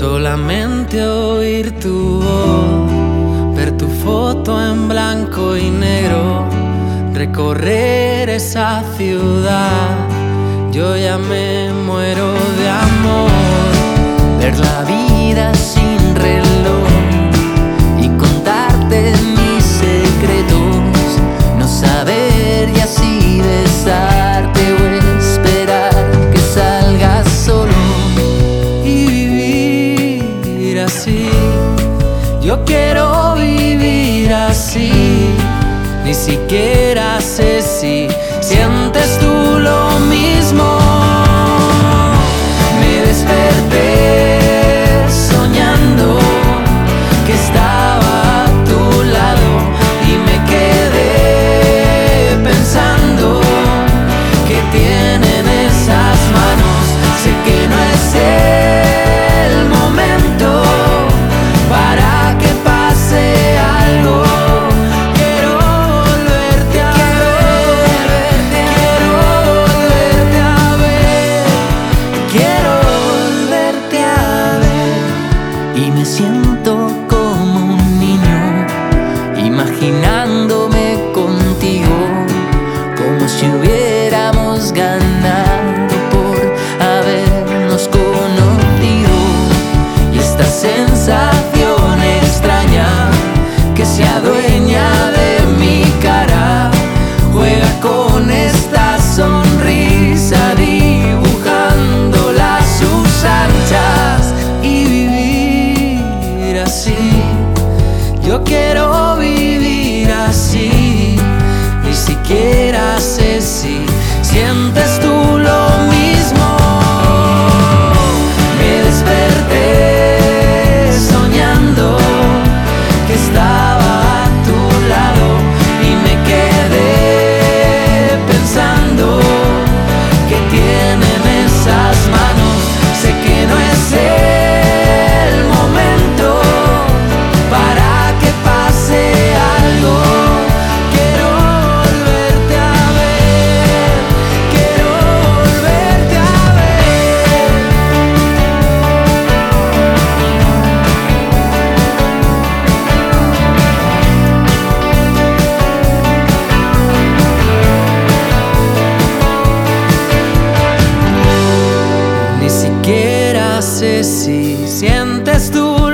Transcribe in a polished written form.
Solamente oír tu voz, ver tu foto en blanco y negro, recorrer esa ciudad. Yo ya me muero de amor, ver la vida sin reloj y contarte mis secretos, no saber y así besarte o esperar que salgas solo y vivir así. Yo quiero vivir así, ni siquiera sé si sientes tú lo mismo. Me desperté soñando que estaba a tu lado y me quedé pensando que tienen esas manos. Sé que no es el momento para que pase algo. Quiero volverte a ver, quiero volverte a ver, quiero volverte a ver. Y me siento como un niño, imaginándome contigo, como si hubiéramos ganado por habernos conocido. Y esta sensación extraña que se adueña de mi cara, juega con esta sonrisa, dibujándola a sus anchas y vivir así. Yo quiero vivir así, ni siquiera sé si sientes tú lo mismo. Me desperté soñando que estaba a tu lado y me quedé pensando que tienen esas manos. Sé que no es el momento para que pase algo. Quiero volverte a ver, quiero volverte a ver. Ni siquiera sé si sientes tú